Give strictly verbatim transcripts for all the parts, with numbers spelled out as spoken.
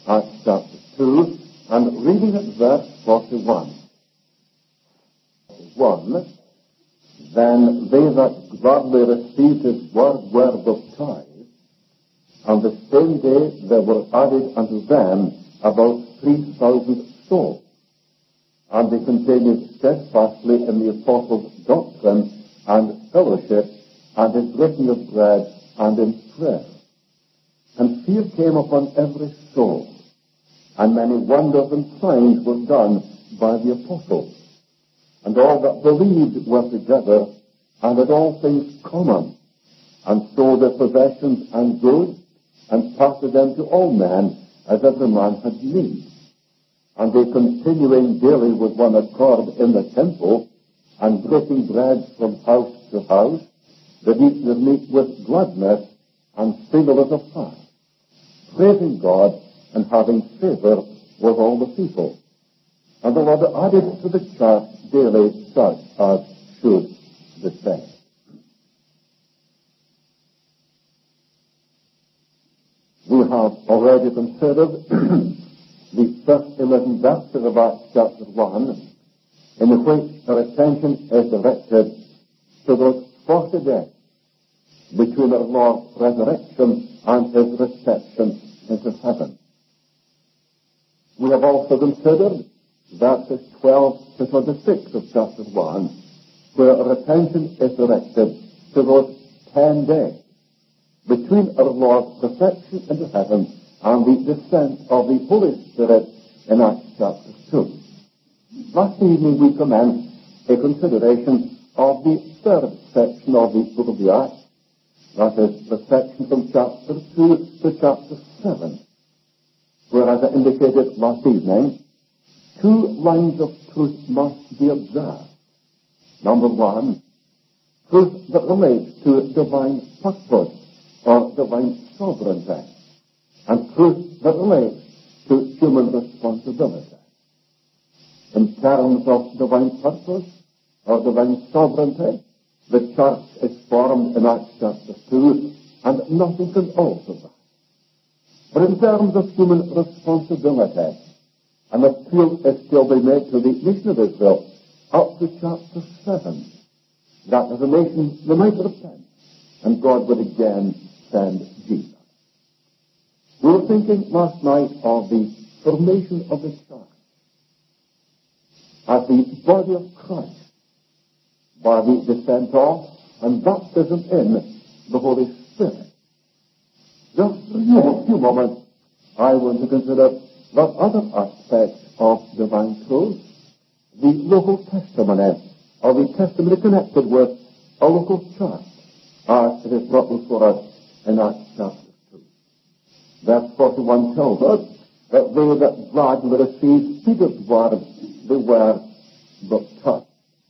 Acts chapter two, and reading at verse forty-one. One, then they that gladly received his word were baptized, and the same day there were added unto them about three thousand souls. And they continued steadfastly in the apostles' doctrine and fellowship, and in breaking of bread, and in prayer. And fear came upon every soul, and many wonders and signs were done by the apostles. And all that believed were together, and had all things common, and sold their possessions and goods, and passed them to all men, as every man had need. And they continuing daily with one accord in the temple, and breaking bread from house to house, they eat their meat with gladness, and singleness of heart, praising God, and having favor with all the people. And the Lord added to the church daily such as should be saved. We have already considered the first eleven verses of Acts chapter one, in which our attention is directed to those forty days between our Lord's resurrection and his reception into heaven. We have also considered verses twelve to twenty-six of chapter one, where our attention is directed to those ten days between our Lord's reception into heaven and the descent of the Holy Spirit in Acts chapter two. Last evening we commenced a consideration of the third section of the book of the Acts, that is, the section from chapter two to chapter seven, where, as I indicated last evening, two lines of truth must be observed. Number one, truth that relates to divine purpose or divine sovereignty, and truth that relates to human responsibility. In terms of divine purpose or divine sovereignty, the church is formed in Acts chapter two, and nothing can alter that. But in terms of human responsibility, an appeal is still being made to the nation of Israel up to chapter seven, that as a nation they might repent, and God would again send Jesus. We were thinking last night of the formation of the church as the body of Christ by the descent of and baptism in the Holy Spirit. Just for a few moments, I want to consider that other aspect of divine truth, the local testimony, or the testimony connected with a local church, as it is brought before us in Acts chapter two. Verse forty-one tells us that they that gladly received Peter's word, they were baptized.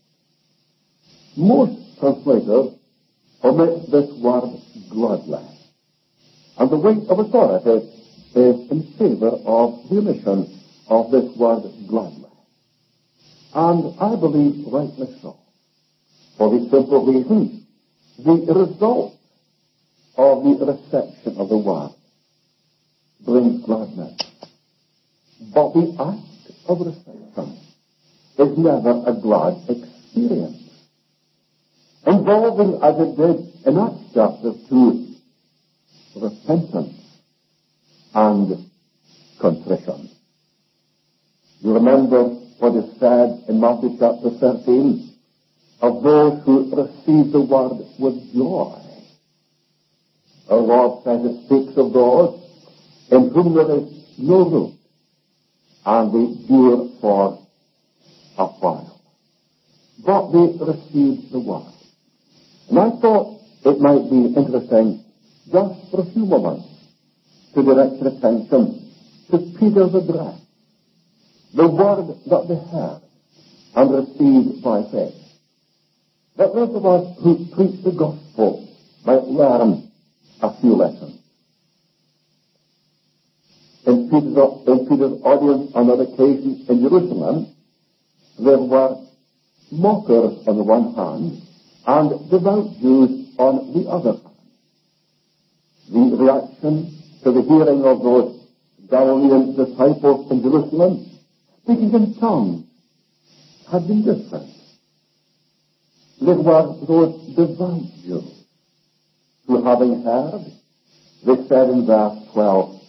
Most translators omit this word gladly, and the weight of authority is in favor of the omission of this word gladly. And I believe rightly so, for the simple reason, the result of the reception of the word brings gladness. But the act of reception is never a glad experience, involving, as it did in Acts chapter two, repentance and contrition. You remember what is said in Matthew chapter thirteen of those who receive the word with joy. Our Lord says it speaks of those in whom there is no root, and they endure for a while. But they received the word. And I thought it might be interesting just for a few moments to direct your attention to Peter's address, the word that they heard and received by faith. That those of us who preach the gospel might learn a few lessons. In Peter's, in Peter's audience on that occasion in Jerusalem, there were mockers on the one hand and devout Jews on the other hand. The reaction to the hearing of those Galilean disciples in Jerusalem, speaking in tongues, had been different. They were those devout Jews who, having heard, they said in verse twelve,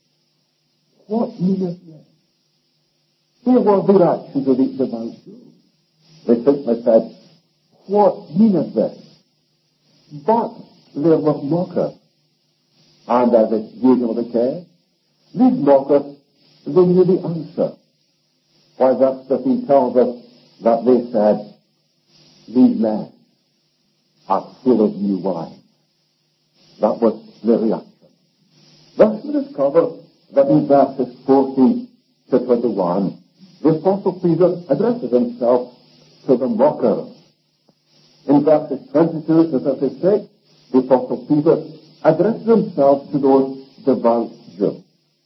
"What meaneth this?" Here was the reaction of the devout Jews. They simply said, "What meaneth this?" But they were mockers. And as is usually the case, these mockers, they knew the answer. Why, verse fifteen tells us that they said, "These men are full of new wine." That was the reaction. Thus we discover that in verses fourteen to twenty-one, the Apostle Peter addresses himself to the mockers. In verses twenty-two to thirty-six, the Apostle Peter addresses himself to those devout Jews.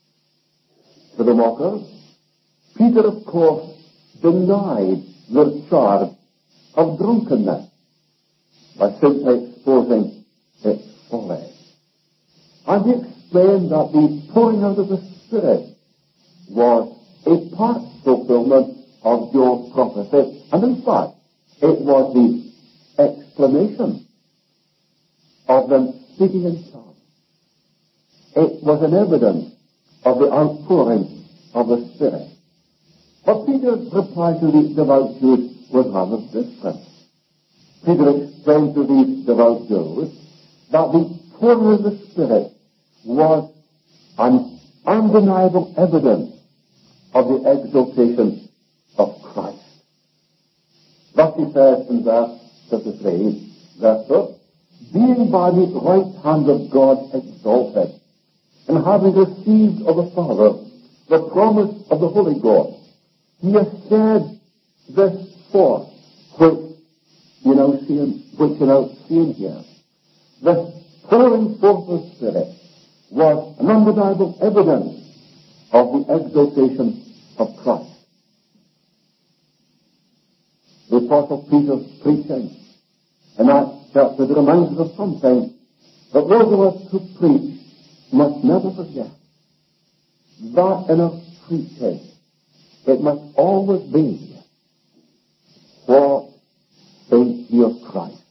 To the mockers, Peter, of course, denied their charge of drunkenness by simply exposing its folly. And he explained that the pouring out of the Spirit was a part fulfillment of Joel's prophecy, and in fact, it was the explanation of them speaking in tongues. It was an evidence of the outpouring of the Spirit. But Peter's reply to the devout Jews was rather different. Peter explained to these devout Jews that the pouring of the Spirit was an undeniable evidence of the exaltation of Christ. Thus he says in verse thirty-three, therefore, being by the right hand of God exalted, and having received of the Father the promise of the Holy Ghost, he has said this forth, which you now see in, which you now see in here. This pouring forth of the Spirit was an undeniable evidence of the exaltation of Christ. The Apostle Peter's preaching in Acts chapter reminds us of something that those of us who preach must never forget. That in our preaching, it must always be, what think ye of Christ?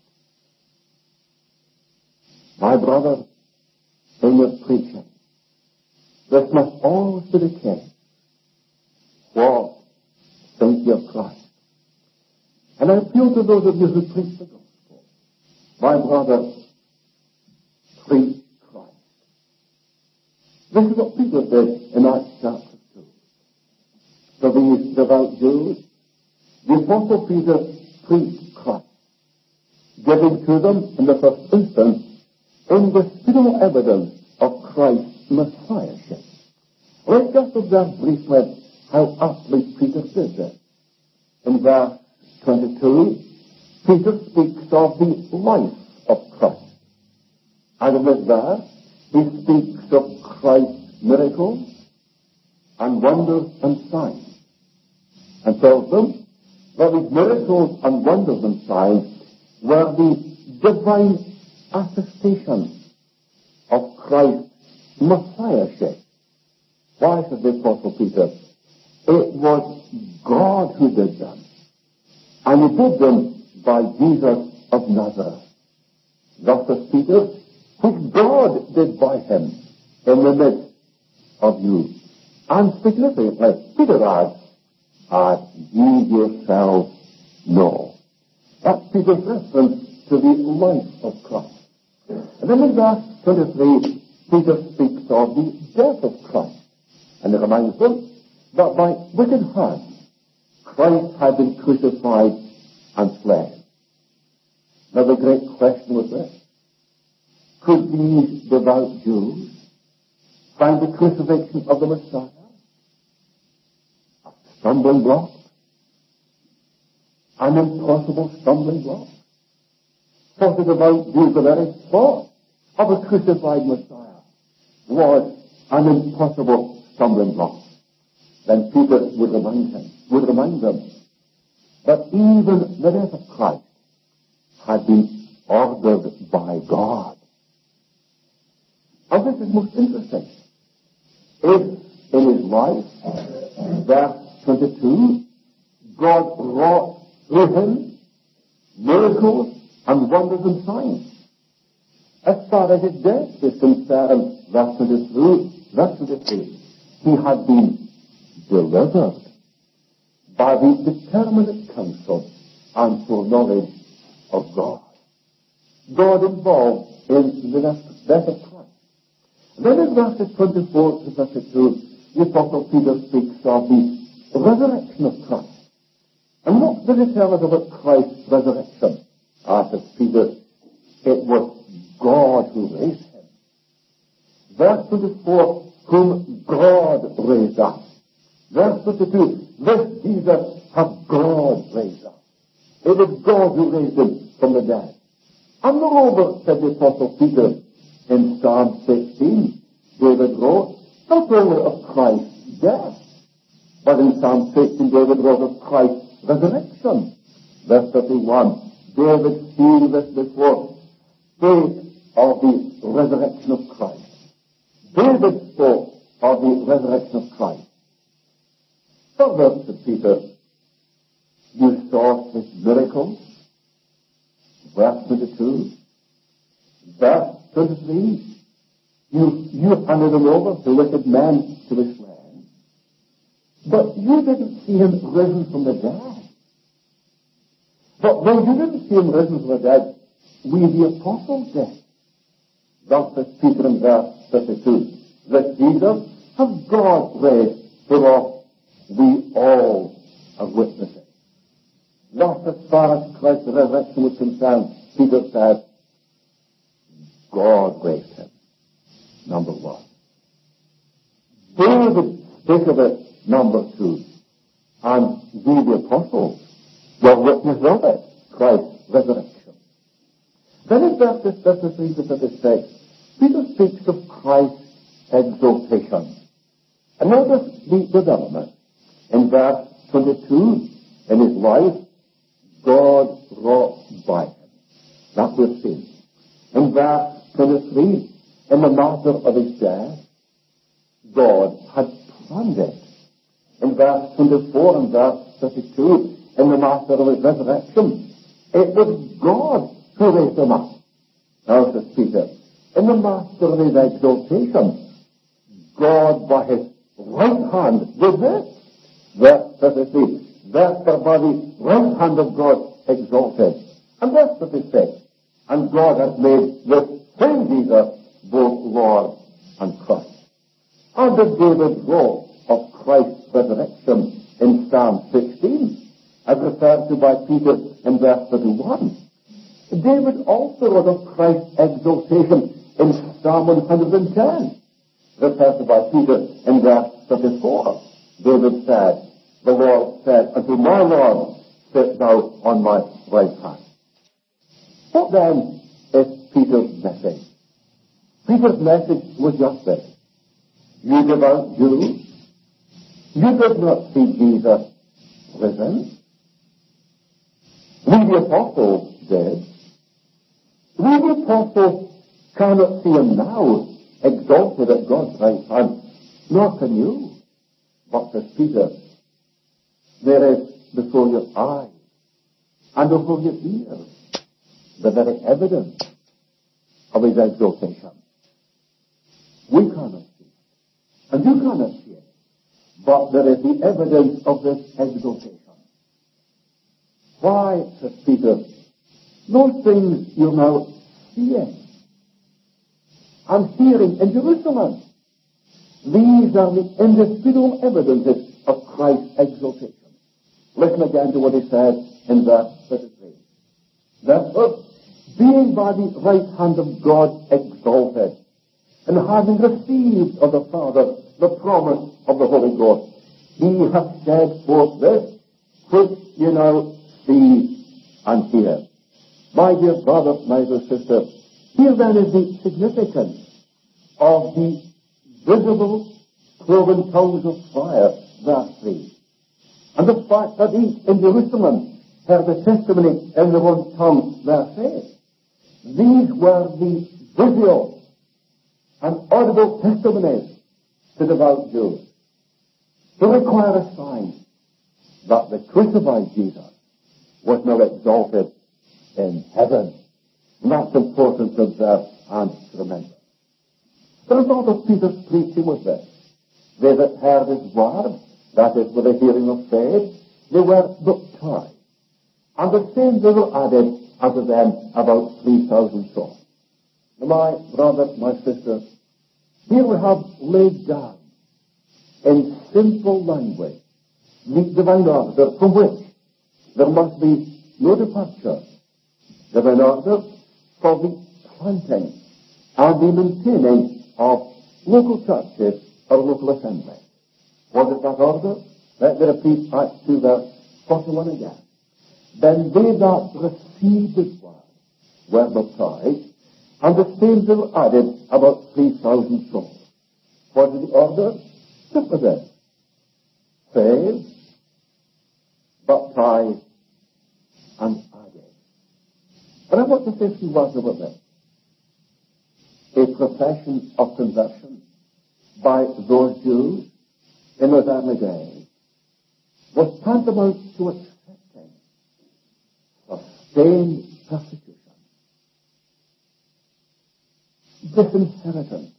My brother, in your preaching, this must always be the case. What think ye of Christ? And I appeal to those of you who preach the gospel. My brother, preach Christ. This is what Peter did in Acts chapter two. For these devout Jews, the Apostle Peter preached Christ, giving to them, in the first instance, indisputable evidence of Christ's Messiahship. Let's just observe briefly how aptly Peter did this. In verse twenty-two, Peter speaks of the life of Christ. And in this verse, he speaks of Christ's miracles and wonders and signs, and tells them that these miracles and wonders and signs were the divine attestation of Christ's Messiahship. Why, said the Apostle Peter? It was God who did them. And he did them by Jesus of Nazareth. Thus says Peter, which God did by him in the midst of you. And significantly, Peter adds, as ye yourselves know. That's Peter's reference to the life of Christ. And then in verse twenty-three, Peter speaks of the death of Christ. And he reminds them that by wicked hands, Christ had been crucified and slain. Now the great question was this: could these devout Jews find the crucifixion of the Messiah a stumbling block? An impossible stumbling block? For the devout Jews, the very thought of a crucified Messiah was an impossible stumbling block. Then Peter would remind him, would remind them that even the death of Christ had been ordered by God. And this is most interesting. If in his life. Verse twenty-two, God wrought through him miracles and wonders and signs. As far as his death is concerned, verse twenty-three, verse twenty-three, he had been delivered by the determinate counsel and foreknowledge of God. God involved in the death of Christ. Then in verses twenty-four to thirty-two, the Apostle Peter speaks of the resurrection of Christ. And what does he tell us about Christ's resurrection? Ah, says Peter, it was God who raised him. Verse twenty-four, whom God raised up. Verse twenty-two, this Jesus hath God raised up. It is God who raised him from the dead. And moreover, said the Apostle Peter in Psalm sixteen, David wrote not only of Christ's death, but in Psalm sixteen David wrote of Christ's resurrection. Verse thirty-one, David seeing this before, spake of the resurrection of Christ. David spoke of the resurrection of Christ. Further, said Peter, you saw his miracles. Verse twenty-two. Verse twenty-three. You, you handed him over to wicked men to be slain. But you didn't see him risen from the dead. But though you didn't see him risen from the dead, we the apostles did. Thus says Peter in verse thirty-two, that Jesus has God raised, whereof we all are witnesses. Thus, as far as Christ's resurrection was concerned, Peter said, God raised him. Number one. David spake of it, number two. And we the apostles were witnesses of it, Christ's resurrection. Then in verses thirty-three to thirty-six, Peter speaks of Christ's exaltation. And notice the development. In verse twenty-two, in his life, God wrought by him. That we've seen. In verse twenty-three, in the matter of his death, God had planned it. In verse twenty-four and verse thirty-two, in the matter of his resurrection, it was God who raised him up. Now, says Peter, in the matter of his exaltation, God by his right hand did this. Verse thirty-three, therefore by the right hand of God exalted. And verse thirty-six, and God has made this same Jesus both Lord and Christ. And as David wrote of Christ's resurrection in Psalm sixteen, as referred to by Peter in verse thirty-one, David also wrote of Christ's exaltation in Psalm one hundred ten, referred to by Peter in verse thirty-four. David said, the Lord said unto my Lord, sit thou on my right hand. What then is Peter's message? Peter's message was just this. You devout Jews, you did not see Jesus risen. We the apostles did. We the apostles cannot see him now exalted at God's right hand, nor can you. But says Peter, there is before your eyes and before your ears the very evidence of his exaltation. We cannot see it, and you cannot see it, but there is the evidence of this exaltation. Why, says Peter, those things you're now seeing and hearing in Jerusalem, these are the indisputable evidences of Christ's exaltation. Listen again to what he says in verse thirty-three. Therefore, being by the right hand of God exalted, and having received of the Father the promise of the Holy Ghost, he hath shed forth this, which you now see and hear. My dear brother, my dear sister, here then is the significance of the visible cloven tongues of fire, verse three. And the fact that each in Jerusalem heard the testimony in their own tongue, verse eight. These were the visual and audible testimonies to devout Jews. to require a sign that the crucified Jesus was now exalted in heaven. And that's important to observe and to remember. The result of Peter's preaching was this. They that heard his word, that is, with the hearing of faith, they were baptized. And the same they were added unto them about three thousand souls. Now, my brothers, my sisters, here we have laid down in simple language the divine order from which there must be no departure. Divine order for the planting and the maintaining of local churches or local assemblies. What is that order? Let me repeat Acts two verse forty-one again. Then they that received his word were baptized, and the same they were added about three thousand souls. What is the order? Simply this. Saved, baptized, and added. But I want to say a few words about this. A profession of conversion by those Jews in those early days was tantamount to accepting sustained persecution, disinheritance,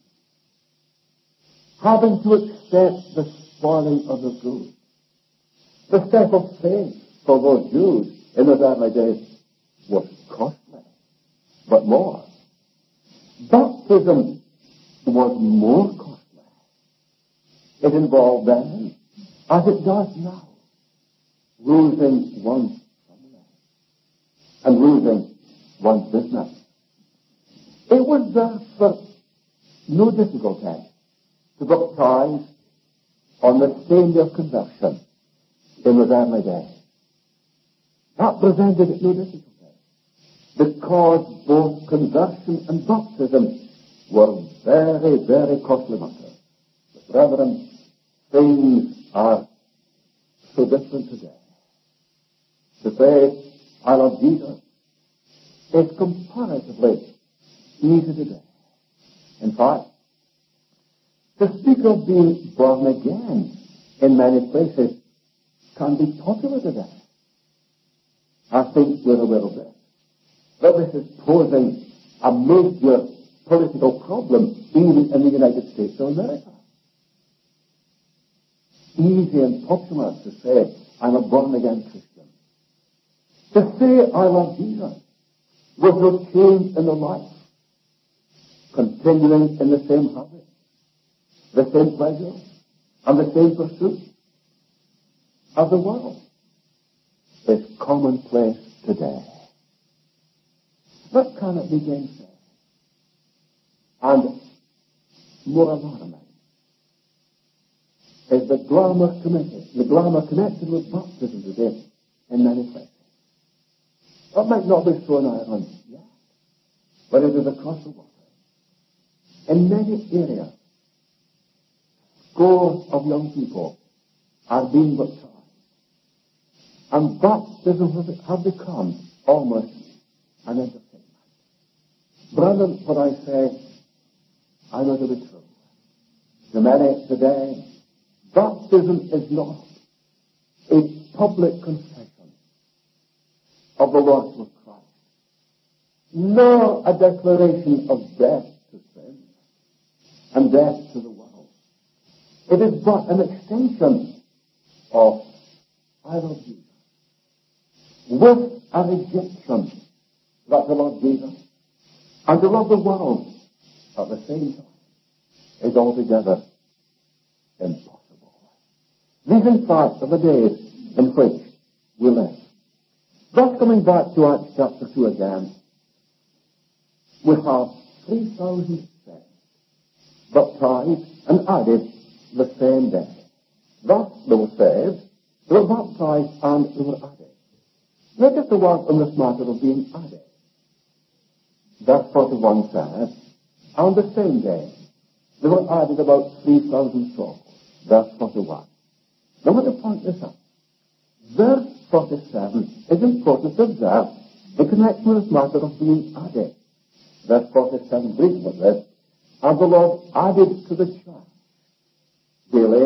having to accept the spoiling of the goods. The step of faith for those Jews in those early days was costly, but more. Baptism was more costly. It involved then, as it does now, losing one's family and losing one's business. It was therefore no difficulty to baptize on the same day of conversion in the early days. That presented no difficulty, because both conversion and baptism were very, very costly matters. But brethren, things are so different today. To say, I love Jesus, is comparatively easy today. In fact, to speak of being born again in many places can be popular today. I think we're aware of this. But this is posing a major political problem even in the United States of America. Easy and popular to say, I'm a born-again Christian. To say, I love Jesus, with no change in the life, continuing in the same habit, the same pleasure, and the same pursuit of the world, is commonplace today. What can it be gainsaid? And more alarming is the glamour connected, the glamour connected with baptism today in many places. That might not be so in Ireland yet, but it is across the water. In many areas, scores of young people are being baptized, and baptism have become almost an entertainment. Brethren, what I say, I know to be true. To many today, baptism is not a public confession of the Lordship of Christ, nor a declaration of death to sin and death to the world. It is but an extension of I love Jesus, with a rejection that the Lord Jesus and to love the world at the same time is altogether impossible. These, in fact, are the days in which we live. Thus, coming back to Acts chapter two again, we have three thousand saints baptized and added the same day. Thus, they were saved, they were baptized, and they were added. Notice the word on this matter of being added. Verse forty-one says, on the same day, they were added about three thousand souls. Verse forty-one. Now, I want to point this out. Verse forty-seven is important to observe in connection with this matter of being added. Verse forty-seven reads about this, and the Lord added to the church daily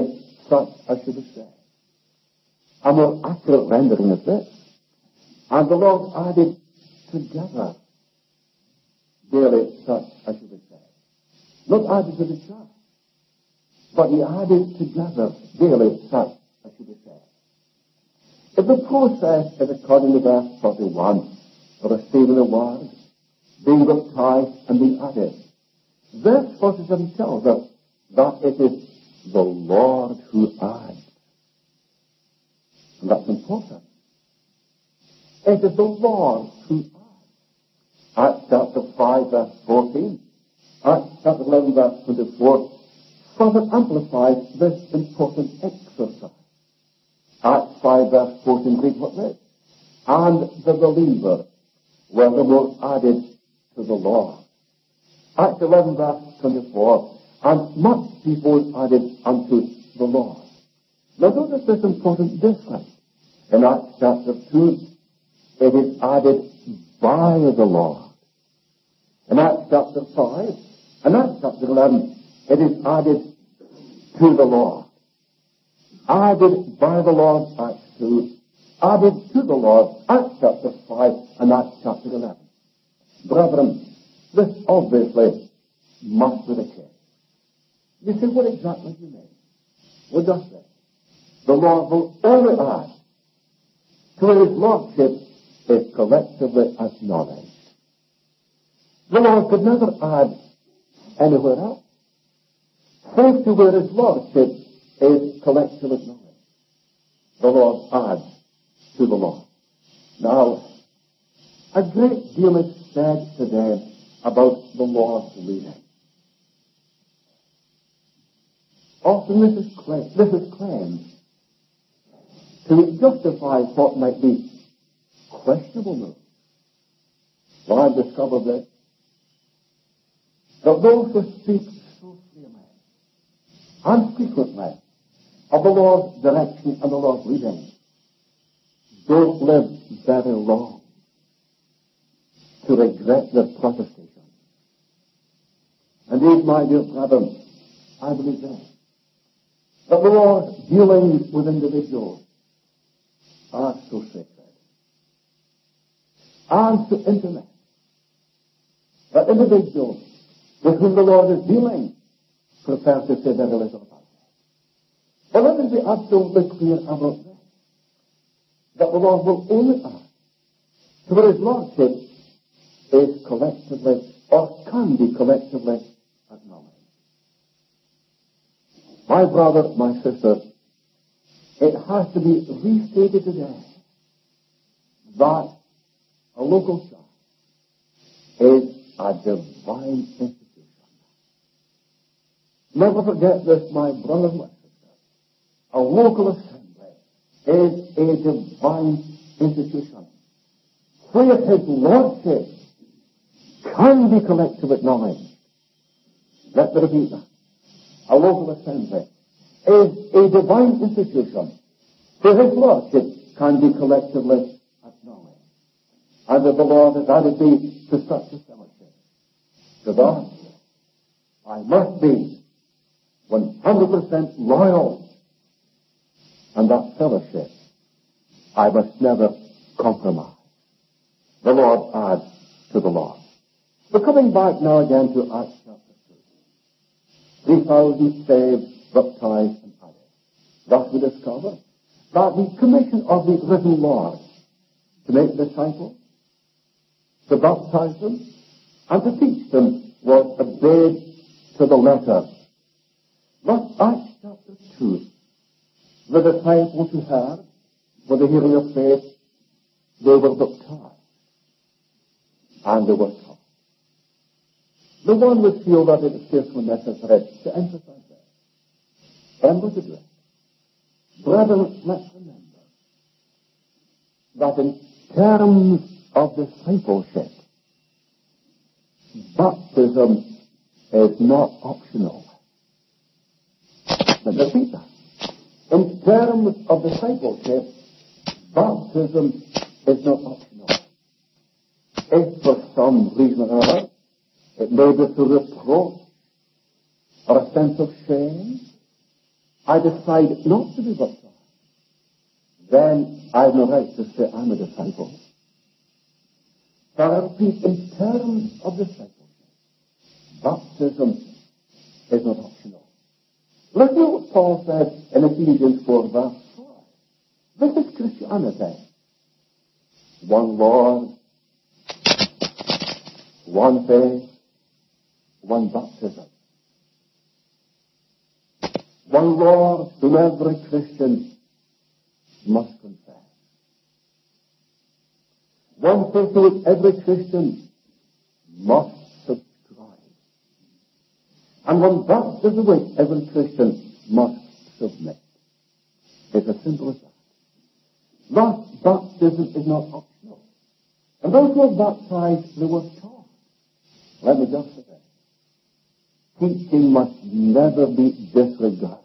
such I should have said. A more accurate rendering of this. And the Lord added together daily such I should have said. Not added to the church, but he added together daily such I should have said. If the process is according to verse forty-one, receiving the word, being baptized and being added, verse forty-seven tells us that it is the Lord who adds. And that's important. It is the Lord who adds. Acts chapter five, verse fourteen. Acts chapter eleven, verse twenty-four further amplifies this important exercise. Acts five, verse fourteen reads what this. And the believer were the more added to the Lord. Acts eleven, verse twenty-four. And much people added unto the Lord. Now notice this important difference. In Acts chapter two, it is added by the Lord. In Acts chapter five, and Acts chapter eleven, it is added to the Lord. Added by the Lord, Acts two. Added to the Lord, Acts chapter five and Acts chapter eleven. Brethren, this obviously must be the case. You say, what exactly do you mean? Well, just this. The Lord will only add to where his Lordship is collectively acknowledged. The Lord could never add anywhere else, save to where his Lordship is collectively acknowledged. The Lord adds to the Lord. Now, a great deal is said today about the Lord's leading. Often this is, claim, this is claimed to justify what might be questionable moves. Well, I've discovered this, that those who speak so freely and frequently of the Lord's direction and the Lord's leading don't live very long to regret their protestation. Indeed, my dear brethren, I believe this, that the Lord's dealings with individuals are so sacred and so intimate that individuals with whom the Lord is dealing prefer to say very little about it. But let us be absolutely clear about this, that the Lord will only ask to where his Lordship is collectively or can be collectively acknowledged. My brother, my sister, it has to be restated today that a local church is a divine institution. Never forget this, my brother, my sister. A local assembly is a divine institution where his Lordship can be collectively acknowledged. Let me repeat that. A local assembly is a divine institution where his Lordship can be collectively acknowledged. And that the Lord has added me to such a fellowship. To that, I must be one hundred percent loyal. And that fellowship, I must never compromise. The Lord adds to the Lord. We're coming back now again to Acts chapter two. Three thousand saved, baptized, and added. Thus we discover that the commission of the risen Lord to make disciples, to baptize them, and to teach them was obeyed to the letter. Thus, Acts chapter two, the disciples who heard, with the hearing of faith, they were baptized, and they were taught. The one would feel that it is therefore necessary to emphasize this. And what it is. Brethren, let's remember that in terms of discipleship, baptism is not optional. Let me repeat that. In terms of discipleship, baptism is not optional. If for some reason or other, it may be through reproach or a sense of shame, I decide not to be baptized, then I have no right to say I'm a disciple. So I repeat, in terms of discipleship, baptism is not optional. Listen to what Paul said in Ephesians four, verse four. This is Christianity. One Lord, one faith, one baptism. One Lord whom every Christian must confess. One faith to which every Christian must subscribe. And one baptism to which every Christian must submit. It's as simple as that. Thus, baptism is not optional. And those who are baptized, they were taught. Let me just say that. Teaching must never be disregarded.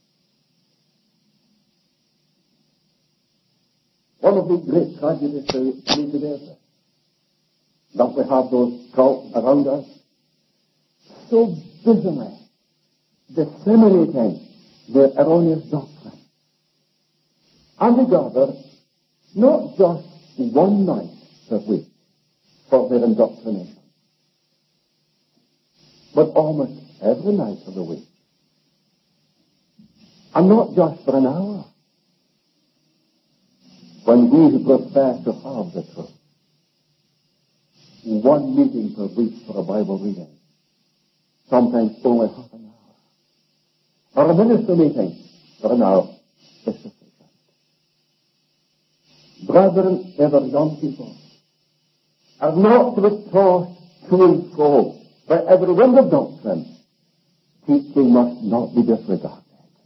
One of the great tragedies today is that we have those cults around us so busily disseminating their erroneous doctrine. And they gather not just one night per week for their indoctrination, but almost every night of the week. And not just for an hour. When we who profess to have the truth, one meeting per week for a Bible reading, sometimes only half an hour, or a minister meeting for an hour is sufficient. Brethren, ever young people, are not to be tossed to and fro by every wind of doctrine. Teaching must not be disregarded.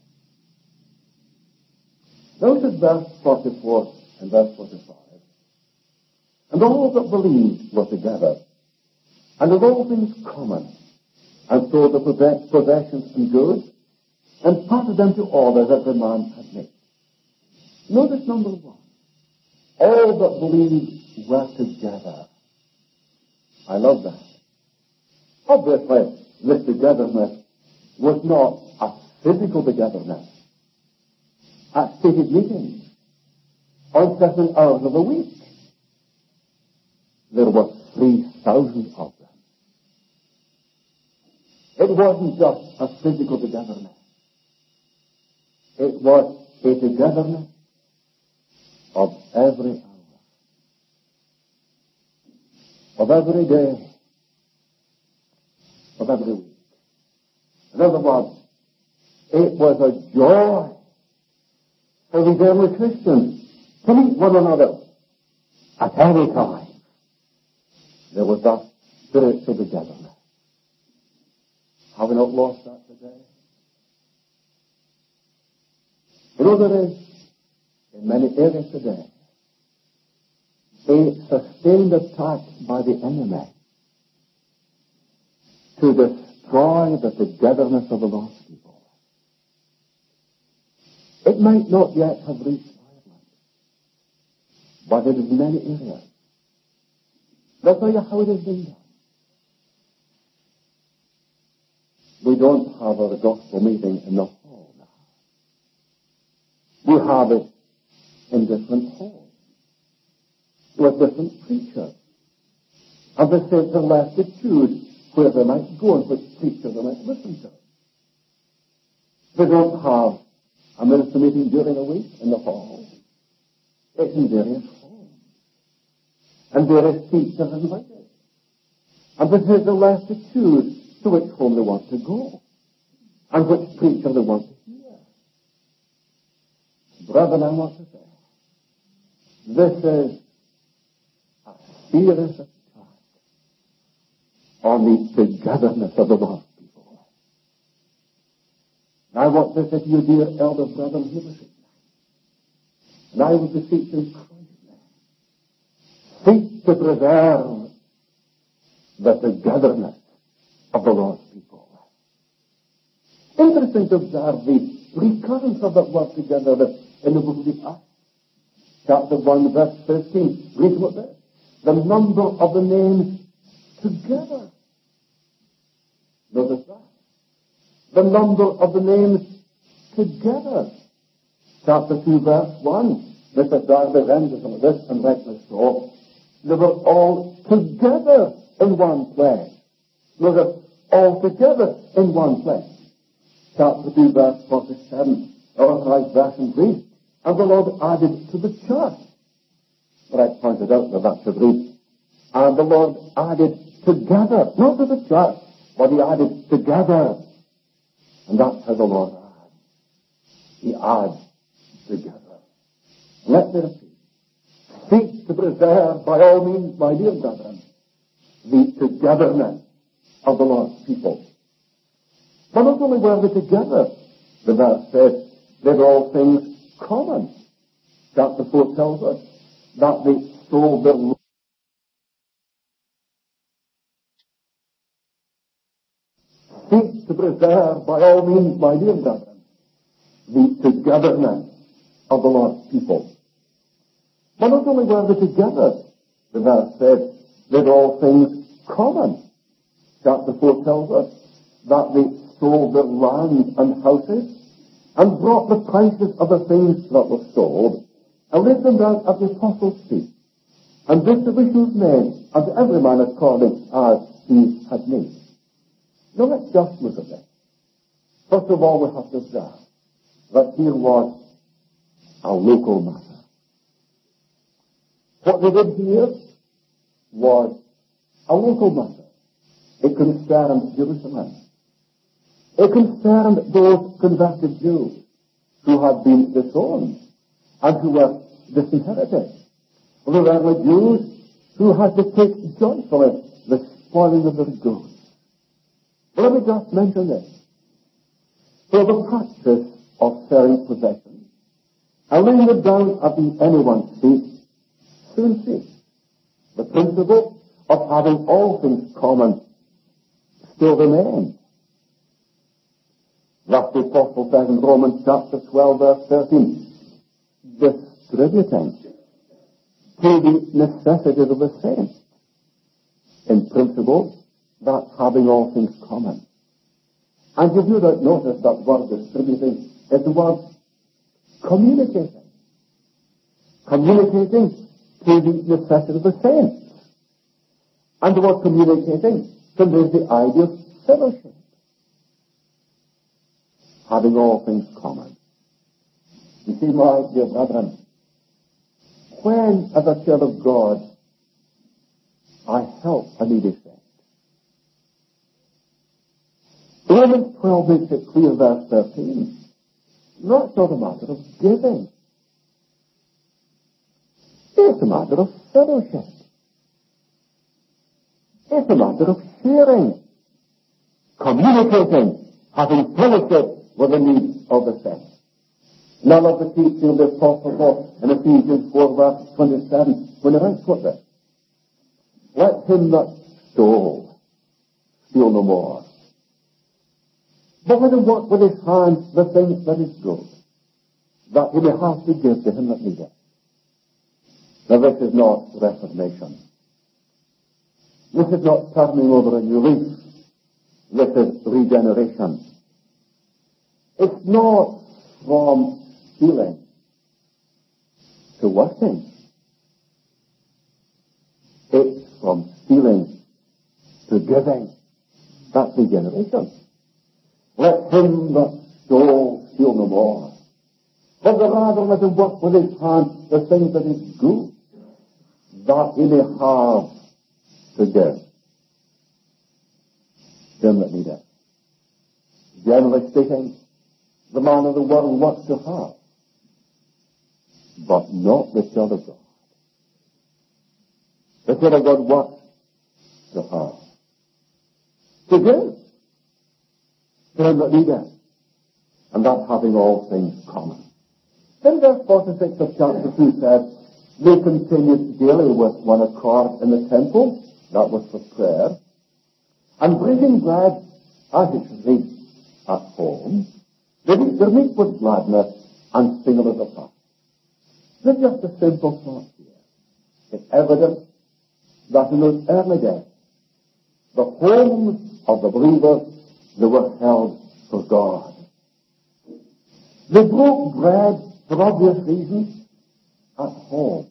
Notice verse forty-four and verse forty-five. And all that believed were together, and of all things common, and so the possessions and goods, and parted them to all as every man had made. Notice number one. All that believed were together. I love that. Obviously, this togetherness was not a physical togetherness. At stated meetings, on certain hours of the week, there were three thousand of them. It wasn't just a physical togetherness. It was a togetherness of every hour, of every day, of every week. In other words, it was a joy for these early Christians to meet one another at any time. There was that spiritual togetherness. Have we not lost that today? You know, there is, in many areas today, a sustained attack by the enemy to destroy the togetherness of the lost people. It might not yet have reached Ireland, but it is in many areas. Let me tell you how it has been done. We don't have a gospel meeting in the hall now. We have it in different halls with different preachers. And the saints are left to choose where they might go and which preacher they might listen to. They don't have a minister meeting during a week in the hall. It's in various halls. And various teachers are invited. And the saints are left to choose to which home they want to go and which preacher they want to hear. Brethren, I want to say, this is a serious attack on the togetherness of the lost people. And I want to say to you, dear elder brethren, here is it. And I would beseech in Christ, seek to preserve the togetherness of the lost people. Interesting to observe the recurrence of that word together in the book of the Acts. Chapter one, verse fifteen. Read what this. The number of the names together. Notice that. The number of the names together. Chapter two, verse one. Mister Darby renders on this, and rightly so. They were all together in one place. They were all together in one place. Chapter two, verse forty-seven. Authorized verse in Greek. And the Lord added to the church. But I pointed out that that should read. And the Lord added together, not to the church, but he added together. And that's how the Lord adds. He adds together. Let me repeat. Seek to preserve by all means, my dear brethren, the togetherness of the Lord's people. But not only were they together, the verse says, they were all things common. Chapter four tells us that they sold their land. Seek to preserve by all means, my dear brethren, the togetherness of the Lord's people. But not only were they together, the verse said, they were all things common. Chapter four tells us that they sold their lands and houses and brought the prices of the things that were sold and laid them down at the apostles' feet. And distribution was made unto every man according as he had need. Now let's just look at this. First of all, we have to observe that here was a local matter. What they did here was a local matter. It concerned Jerusalem. It concerned those converted Jews who had been disowned and who were disinherited. The early Jews who had to take joyfully the spoiling of their goods. Let me just mention this. For the practice of selling possessions and laying it down at the anyone's feet soon ceased. The principle of having all things common still remains. Thus the Apostle says in Romans chapter twelve, verse thirteen, distributing to the necessities of the saints. In principle, that's having all things common. And you've no doubt noticed that word distributing is the word communicating. Communicating to the necessity of the saints. And the word communicating conveys the idea of fellowship. Having all things common. You see, my dear brethren, when, as a child of God, I help a needy saint, Romans twelve makes it clear, verse thirteen, that's not a matter of giving. It's a matter of fellowship. It's a matter of sharing, communicating, having fellowship with the needs of the saints. None of the teaching of the Apostle Paul in Ephesians four, verse twenty-seven, when he writes what this? Let him that stole steal no more, but let him work with his hands the things that is good, that he may have to give to him that needeth. Now this is not reformation. This is not turning over a new leaf. This is regeneration. It's not from stealing to working. It's from stealing to giving. That's regeneration. Let him that stole steal no more, but rather let him work with his hands the things that is good, that he may have to give them that need it. Generally speaking, the man of the world wants to have, but not the child of God. The child of God wants to have, to give to him that need it, and that having all things common. Then verse forty-six of chapter two says, they continued daily with one accord in the temple, that was for prayer, and breaking bread as it should be at home, they eat their meat with gladness and singleness of heart. This is just a simple thought here. It's evident that in those early days, the homes of the believers, they were held for God. They broke bread, for obvious reasons, at home.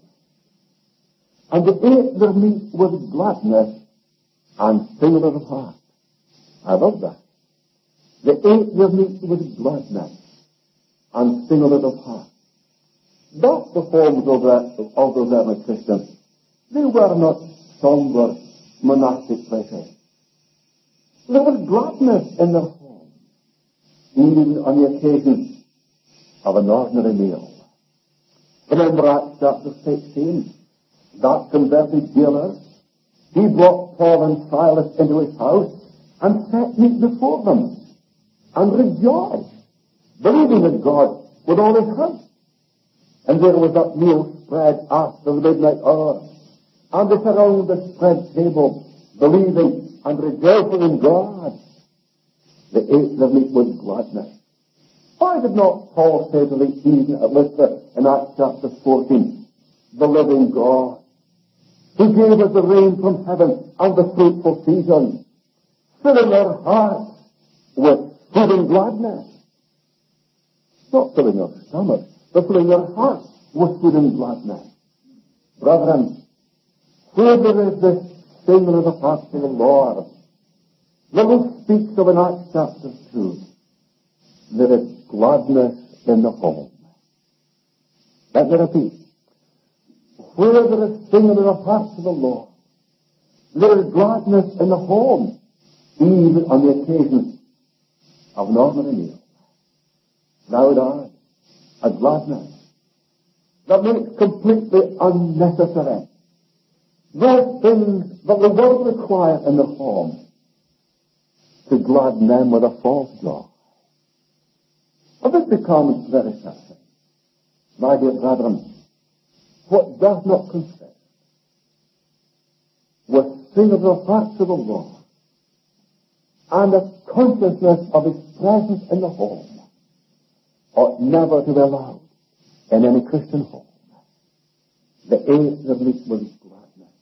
And they ate their meat with gladness and singleness of heart. I love that. They ate their meat with gladness and singleness of heart. That's the forms of, the, of those early Christians. They were not somber, monastic pleasures. There was gladness in their home, even on the occasion of an ordinary meal. Remember Acts chapter sixteen, that converted jailer, he brought Paul and Silas into his house and set meat before them, and rejoiced, believing in God with all his heart. And there was that meal spread after the midnight hour, and they sat around the spread table, believing and rejoicing in God. They ate their meat with gladness. Why did not Paul say to the Ephesians at Lystra in Acts chapter fourteen, the living God, who gave us the rain from heaven and the fruitful season, filling our hearts with food and gladness? Not filling our stomachs, but filling our hearts with food and gladness. Brethren, where there is this singing of the heart to the Lord, the Lord speaks of in Acts chapter two, there is gladness in the home. Let me repeat. Where there is singing of the heart to the Lord, there is gladness in the home, even on the occasion of an ordinary meal. Now it is a gladness that makes completely unnecessary those things that the world requires in the home to gladden them with a false joy. And this becomes very sad. My dear brethren, what does not consist with singing of the heart to the Lord and a consciousness of his presence in the home ought never to be allowed in any Christian home. The ate their meat with gladness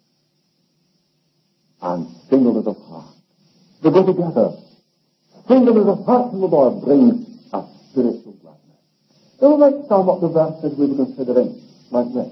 and singleness of heart. They go together. Singleness of heart to the Lord brings a spiritual gladness. So we might sum up the verses we were considering like this.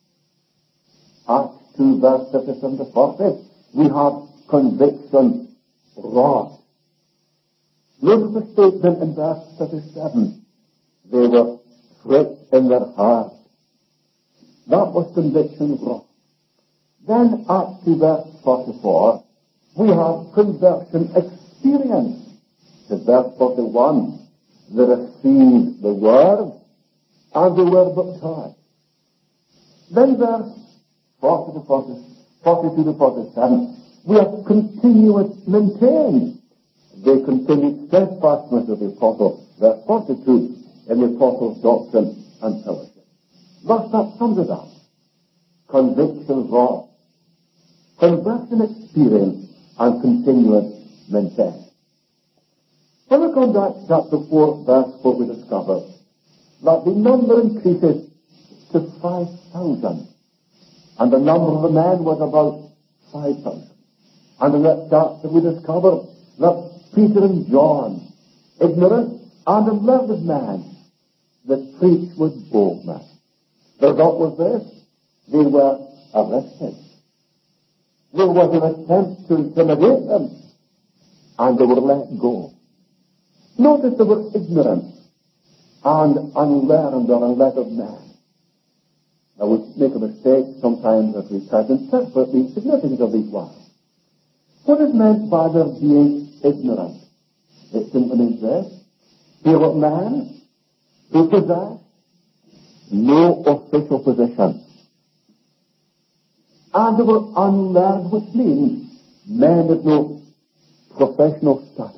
Acts two, verse thirty-seven to forty, we have conviction wrought. Notice the statement in verse thirty-seven. They were pricked in their heart. That was conviction wrought. Then Acts two, verse forty-four, we have conversion experience. To verse forty-one, they received the word and they were baptized. Then verse forty to forty, forty-two to forty-seven, we have continuous maintained. They continued steadfastness of the apostle. Verse forty-two, in the apostle's doctrine and fellowship. Thus that sums it up. Conviction wrought, conversion experience, and continuous maintained. When we come to Acts chapter four, verse four, we discover that the number increases to five thousand. And the number of the men was about five thousand. And in that chapter we discover that Peter and John, ignorant and unlearned men, that preached with boldness. The result was this: they were arrested. There was an attempt to intimidate them, and they were let go. Notice they were ignorant and unlearned or unlettered men. Now we make a mistake sometimes as we try to interpret the significance of these words. What is meant by their being ignorant? It simply means this: they were men who possessed no official position. And they were unlearned, which means men with no professional status.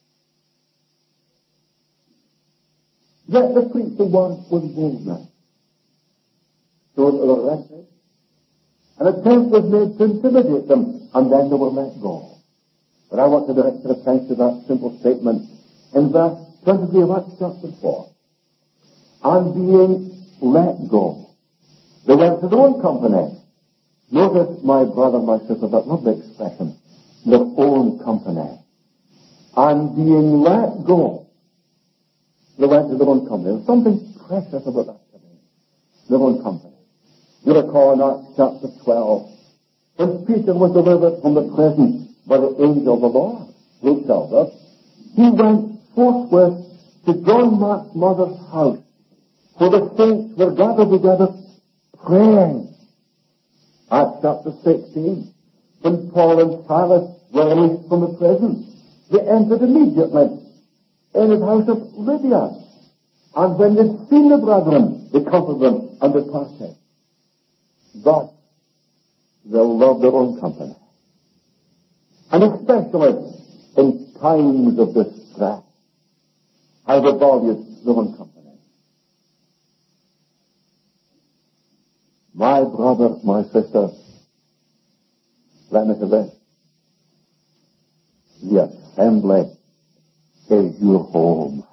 Yet they preached the word with boldness. So they were arrested. An attempt was made to intimidate them, and then they were let go. But I want to direct your attention to that simple statement in verse twenty-three of Acts chapter four. And being let go, they went to their own company. Notice, my brother, my sister, that lovely expression, their own company. And being let go, They went to their own company. There was something precious about that today. Their own company. You recall in Acts chapter twelve, when Peter was delivered from the prison by the angel of the Lord, Luke tells us, he went forthwith to John Mark's mother's house, where the saints were gathered together praying. Acts chapter sixteen, when Paul and Silas were released from the prison, they entered immediately in his house of Lydia. And when they'd seen the brethren, they comforted them and departed. Thus, they'll love their own company. And especially in times of distress, how they valued their own company. My brother, my sister, let me say this. The assembly is your home.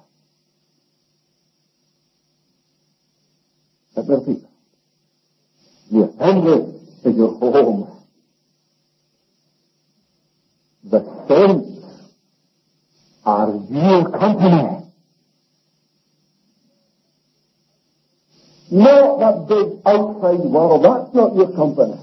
Let me repeat. The assembly is your home. The saints are your company. Not that big outside world. That's not your company.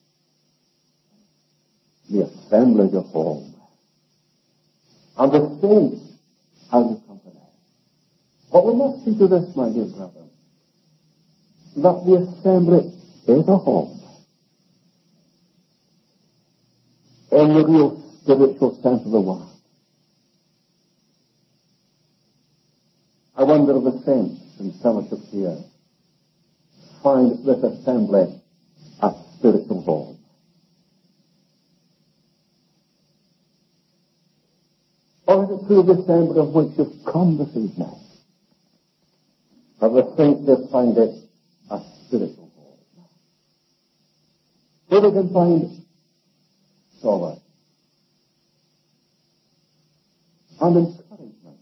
The assembly is your home. And the saints are your company. But we must see to this, my dear brother, that the assembly is a home. In the real spiritual sense of the word. I wonder if the saints in fellowship here find this assembly a spiritual home. Or is it through the assembly of which you've come this evening that the saints have find it a spiritual home? Where they can find solace and encouragement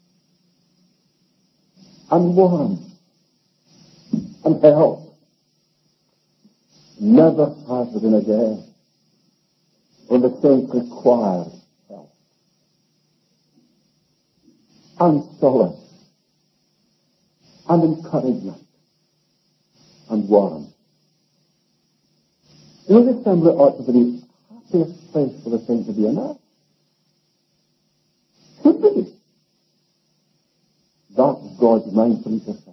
and warmth and help. Never has there been a day when the saints required help and solace and encouragement and warmth. You know, the assembly ought to be the happiest place for the saints to be on earth. Should be. That's God's mind for each assembly.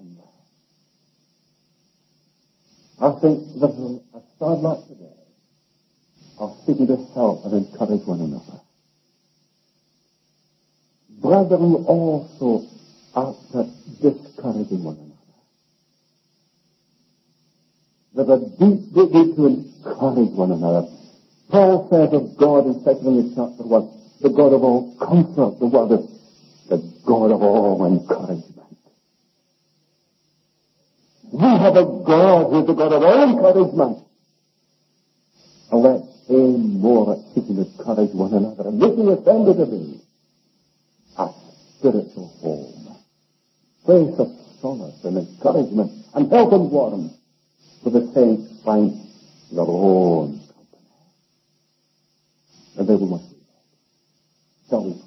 I think there's a, a sad lot today of seeking to help and encourage one another. Brethren also after discouraging one another. There's a deep duty to encourage one another. Paul says of God in Second Corinthians chapter one, the God of all comfort, the word is the God of all encouragement. We have a God who is the God of all encouragement. And let's aim more at seeking to encourage one another and making assembly to be a spiritual home, place of solace and encouragement and help and warmth for the saints find their own company. And they will not do that. Shall we pray?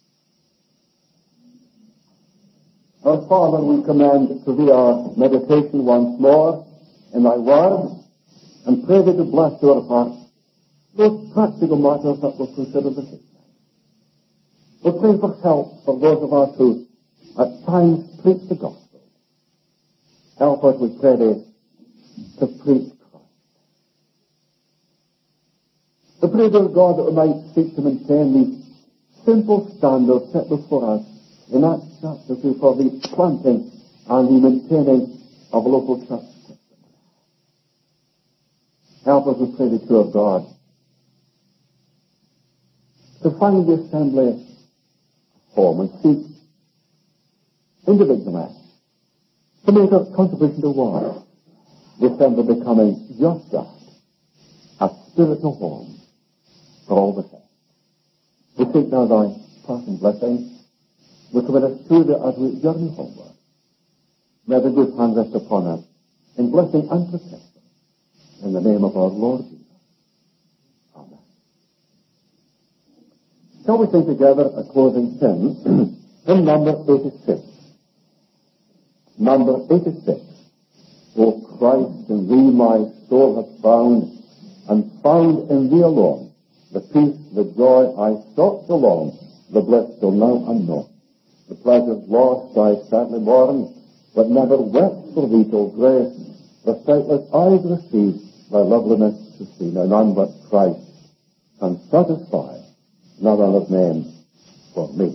Our Father, we commend to Thee our meditation once more in Thy Word, and pray Thee to bless to our hearts those practical matters that we'll consider this evening. We pray for help for those of us who at times preach the gospel. Help us, we pray Thee, to preach Christ. We pray, dear God, that we might seek to maintain these simple standards set before us in Acts chapter two for the planting and the maintaining of a local church. Help us, we pray, the true of God, to find the assembly home and seek individually to make a contribution towards the assembly becoming just that, a spiritual home for all the saints. We seek now Thy passing blessing. We commit us to Thee as we journey homeward. May the good hand rest upon us in blessing and protection. In the name of our Lord Jesus. Amen. Shall we sing together a closing hymn, hymn number eighty-six? Number eighty-six. O Christ, in thee my soul hath found, and found in thee alone, the peace, the joy I sought so long, the bliss till now unknown. The pleasures lost I sadly mourn, but never wept for thee till grace, the sightless eyes received thy loveliness to see. Now none but Christ can satisfy, not other men for me.